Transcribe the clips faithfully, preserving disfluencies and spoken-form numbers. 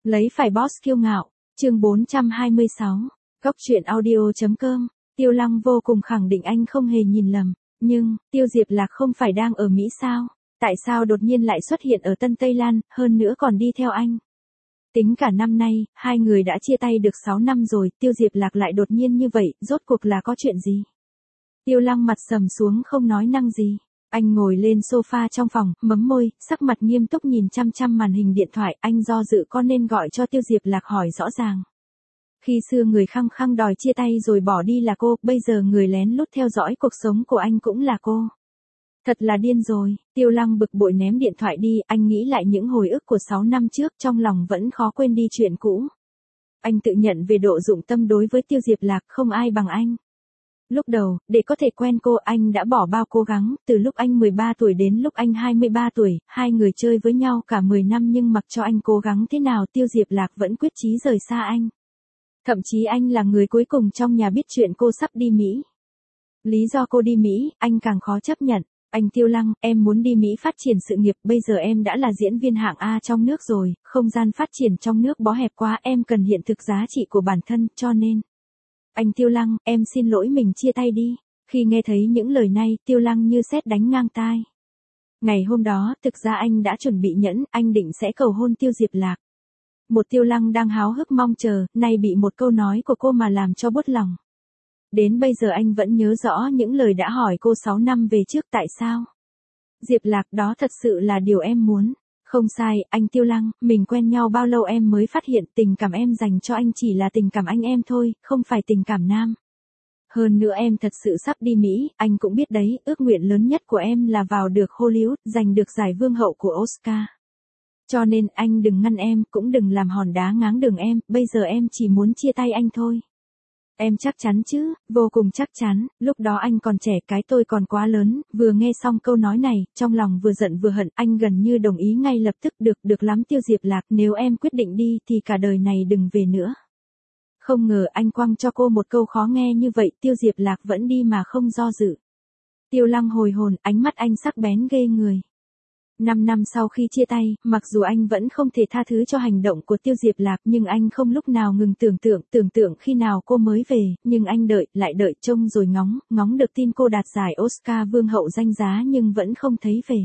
Lấy phải boss kiêu ngạo, chương bốn trăm hai mươi sáu, góc truyện audio.com, Tiêu Lăng vô cùng khẳng định anh không hề nhìn lầm, nhưng, Tiêu Diệp Lạc không phải đang ở Mỹ sao? Tại sao đột nhiên lại xuất hiện ở Tân Tây Lan, hơn nữa còn đi theo anh? Tính cả năm nay, hai người đã chia tay được sáu năm rồi, Tiêu Diệp Lạc lại đột nhiên như vậy, rốt cuộc là có chuyện gì? Tiêu Lăng mặt sầm xuống không nói năng gì. Anh ngồi lên sofa trong phòng, mấm môi, sắc mặt nghiêm túc nhìn chăm chăm màn hình điện thoại, anh do dự có nên gọi cho Tiêu Diệp Lạc hỏi rõ ràng. Khi xưa người khăng khăng đòi chia tay rồi bỏ đi là cô, bây giờ người lén lút theo dõi cuộc sống của anh cũng là cô. Thật là điên rồi, Tiêu Lăng bực bội ném điện thoại đi, anh nghĩ lại những hồi ức của sáu năm trước, trong lòng vẫn khó quên đi chuyện cũ. Anh tự nhận về độ dụng tâm đối với Tiêu Diệp Lạc, không ai bằng anh. Lúc đầu, để có thể quen cô, anh đã bỏ bao cố gắng, từ lúc anh mười ba tuổi đến lúc anh hai mươi ba tuổi, hai người chơi với nhau cả mười năm nhưng mặc cho anh cố gắng thế nào Tiêu Diệp Lạc vẫn quyết chí rời xa anh. Thậm chí anh là người cuối cùng trong nhà biết chuyện cô sắp đi Mỹ. Lý do cô đi Mỹ, anh càng khó chấp nhận. Anh Tiêu Lăng, em muốn đi Mỹ phát triển sự nghiệp, bây giờ em đã là diễn viên hạng A trong nước rồi, không gian phát triển trong nước bó hẹp quá, em cần hiện thực giá trị của bản thân, cho nên. Anh Tiêu Lăng, em xin lỗi mình chia tay đi. Khi nghe thấy những lời này, Tiêu Lăng như sét đánh ngang tai. Ngày hôm đó, thực ra anh đã chuẩn bị nhẫn, anh định sẽ cầu hôn Tiêu Diệp Lạc. Một Tiêu Lăng đang háo hức mong chờ, nay bị một câu nói của cô mà làm cho buốt lòng. Đến bây giờ anh vẫn nhớ rõ những lời đã hỏi cô sáu năm về trước tại sao. Diệp Lạc, đó thật sự là điều em muốn. Không sai, anh Tiêu Lăng, mình quen nhau bao lâu em mới phát hiện tình cảm em dành cho anh chỉ là tình cảm anh em thôi, không phải tình cảm nam. Hơn nữa em thật sự sắp đi Mỹ, anh cũng biết đấy, ước nguyện lớn nhất của em là vào được Hollywood, giành được giải vương hậu của Oscar. Cho nên anh đừng ngăn em, cũng đừng làm hòn đá ngáng đường em, bây giờ em chỉ muốn chia tay anh thôi. Em chắc chắn chứ, vô cùng chắc chắn, lúc đó anh còn trẻ cái tôi còn quá lớn, vừa nghe xong câu nói này, trong lòng vừa giận vừa hận, anh gần như đồng ý ngay lập tức, được, được lắm Tiêu Diệp Lạc, nếu em quyết định đi thì cả đời này đừng về nữa. Không ngờ anh quăng cho cô một câu khó nghe như vậy, Tiêu Diệp Lạc vẫn đi mà không do dự. Tiêu Lăng hồi hồn, ánh mắt anh sắc bén ghê người. Năm năm sau khi chia tay, mặc dù anh vẫn không thể tha thứ cho hành động của Tiêu Diệp Lạc nhưng anh không lúc nào ngừng tưởng tượng, tưởng tượng khi nào cô mới về, nhưng anh đợi, lại đợi, trông rồi ngóng, ngóng được tin cô đạt giải Oscar vương hậu danh giá nhưng vẫn không thấy về.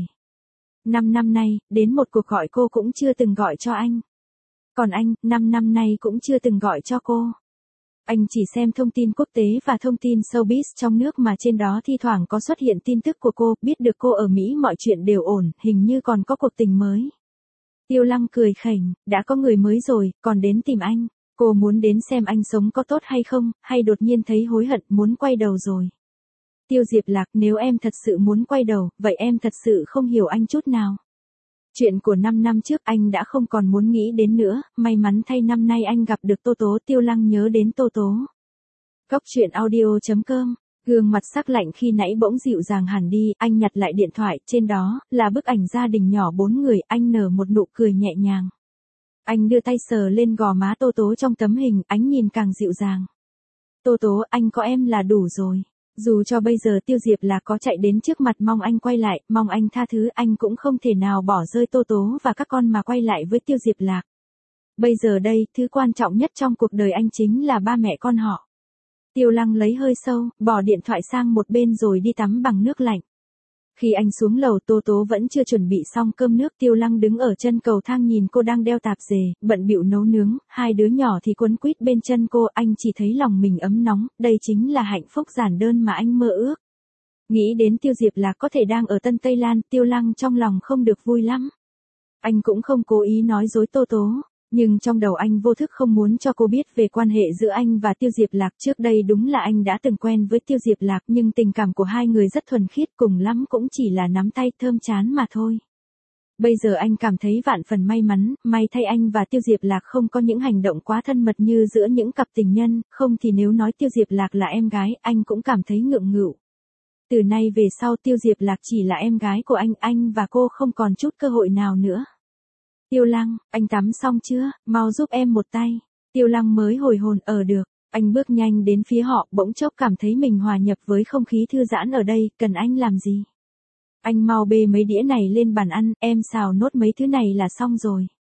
Năm năm nay, đến một cuộc gọi cô cũng chưa từng gọi cho anh. Còn anh, năm năm nay cũng chưa từng gọi cho cô. Anh chỉ xem thông tin quốc tế và thông tin showbiz trong nước mà trên đó thi thoảng có xuất hiện tin tức của cô, biết được cô ở Mỹ mọi chuyện đều ổn, hình như còn có cuộc tình mới. Tiêu Lăng cười khỉnh, đã có người mới rồi, còn đến tìm anh. Cô muốn đến xem anh sống có tốt hay không, hay đột nhiên thấy hối hận muốn quay đầu rồi. Tiêu Diệp Lạc, nếu em thật sự muốn quay đầu, vậy em thật sự không hiểu anh chút nào. Chuyện của năm năm trước anh đã không còn muốn nghĩ đến nữa, may mắn thay năm nay anh gặp được Tô Tố, Tiêu Lăng nhớ đến Tô Tố. Góc truyện audio.com, gương mặt sắc lạnh khi nãy bỗng dịu dàng hẳn đi, anh nhặt lại điện thoại, trên đó, là bức ảnh gia đình nhỏ bốn người, anh nở một nụ cười nhẹ nhàng. Anh đưa tay sờ lên gò má Tô Tố trong tấm hình, ánh nhìn càng dịu dàng. Tô Tố, anh có em là đủ rồi. Dù cho bây giờ Tiêu Diệp Lạc có chạy đến trước mặt mong anh quay lại, mong anh tha thứ, anh cũng không thể nào bỏ rơi Tô Tố và các con mà quay lại với Tiêu Diệp Lạc. Bây giờ đây, thứ quan trọng nhất trong cuộc đời anh chính là ba mẹ con họ. Tiêu Lăng lấy hơi sâu, bỏ điện thoại sang một bên rồi đi tắm bằng nước lạnh. Khi anh xuống lầu, Tô Tố vẫn chưa chuẩn bị xong cơm nước, Tiêu Lăng đứng ở chân cầu thang nhìn cô đang đeo tạp dề, bận bịu nấu nướng, hai đứa nhỏ thì quấn quýt bên chân cô, anh chỉ thấy lòng mình ấm nóng, đây chính là hạnh phúc giản đơn mà anh mơ ước. Nghĩ đến Tiêu Diệp Lạc có thể đang ở Tân Tây Lan, Tiêu Lăng trong lòng không được vui lắm. Anh cũng không cố ý nói dối Tô Tố. Nhưng trong đầu anh vô thức không muốn cho cô biết về quan hệ giữa anh và Tiêu Diệp Lạc. Trước đây đúng là anh đã từng quen với Tiêu Diệp Lạc nhưng tình cảm của hai người rất thuần khiết, cùng lắm cũng chỉ là nắm tay thơm chán mà thôi. Bây giờ anh cảm thấy vạn phần may mắn, may thay anh và Tiêu Diệp Lạc không có những hành động quá thân mật như giữa những cặp tình nhân, không thì nếu nói Tiêu Diệp Lạc là em gái, anh cũng cảm thấy ngượng nghịu. Từ nay về sau Tiêu Diệp Lạc chỉ là em gái của anh, anh và cô không còn chút cơ hội nào nữa. Tiêu Lăng, anh tắm xong chưa, mau giúp em một tay. Tiêu Lăng mới hồi hồn, ở được. Anh bước nhanh đến phía họ, bỗng chốc cảm thấy mình hòa nhập với không khí thư giãn ở đây, cần anh làm gì? Anh mau bê mấy đĩa này lên bàn ăn, em xào nốt mấy thứ này là xong rồi.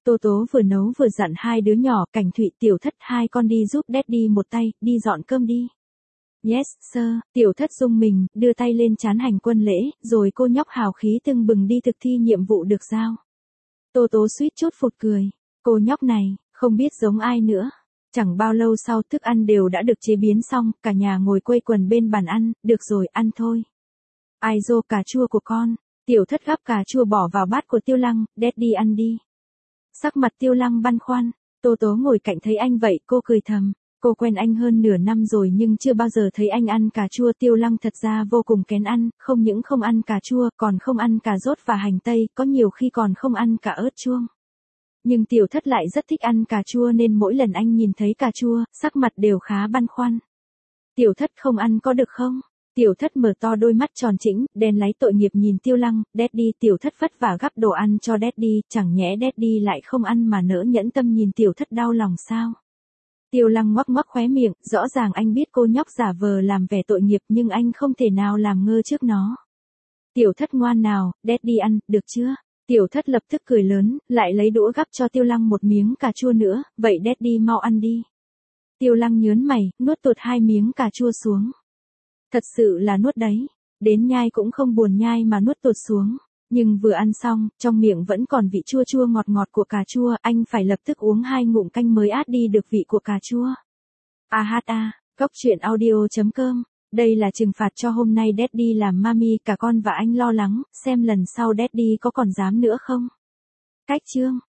Tô Tố vừa nấu vừa dặn hai đứa nhỏ, Cảnh Thụy, Tiểu Thất, hai con đi giúp Daddy một tay, đi dọn cơm đi. Yes, sir. Tiểu Thất rung mình, đưa tay lên trán hành quân lễ, rồi cô nhóc hào khí tưng bừng đi thực thi nhiệm vụ được giao. Tô Tố suýt chút phụt cười. Cô nhóc này, không biết giống ai nữa. Chẳng bao lâu sau thức ăn đều đã được chế biến xong, cả nhà ngồi quây quần bên bàn ăn, được rồi, ăn thôi. Ai dô, cà chua của con. Tiểu Thất gắp cà chua bỏ vào bát của Tiêu Lăng, Daddy ăn đi. Sắc mặt Tiêu Lăng băn khoăn, Tô Tố ngồi cạnh thấy anh vậy, cô cười thầm. Cô quen anh hơn nửa năm rồi nhưng chưa bao giờ thấy anh ăn cà chua. Tiêu Lăng thật ra vô cùng kén ăn, không những không ăn cà chua, còn không ăn cà rốt và hành tây, có nhiều khi còn không ăn cả ớt chuông. Nhưng Tiểu Thất lại rất thích ăn cà chua nên mỗi lần anh nhìn thấy cà chua, sắc mặt đều khá băn khoăn. Tiểu Thất không ăn có được không? Tiểu Thất mở to đôi mắt tròn trĩnh, đen láy tội nghiệp nhìn Tiêu Lăng. Daddy. Tiểu Thất vất vả gắp đồ ăn cho Daddy, chẳng nhẽ Daddy lại không ăn mà nỡ nhẫn tâm nhìn Tiểu Thất đau lòng sao? Tiêu Lăng ngoắc ngoắc khóe miệng, rõ ràng anh biết cô nhóc giả vờ làm vẻ tội nghiệp nhưng anh không thể nào làm ngơ trước nó. Tiểu Thất ngoan nào, Daddy ăn, được chưa? Tiểu Thất lập tức cười lớn, lại lấy đũa gắp cho Tiêu Lăng một miếng cà chua nữa, vậy Daddy mau ăn đi. Tiêu Lăng nhớn mày, nuốt tụt hai miếng cà chua xuống. Thật sự là nuốt đấy, đến nhai cũng không buồn nhai mà nuốt tụt xuống. Nhưng vừa ăn xong, trong miệng vẫn còn vị chua chua ngọt ngọt của cà chua, anh phải lập tức uống hai ngụm canh mới át đi được vị của cà chua. A hát a, Cóc Truyện Audio chấm com. Đây là trừng phạt cho hôm nay Daddy làm mami, cả con và anh lo lắng, xem lần sau Daddy có còn dám nữa không. Cách chương.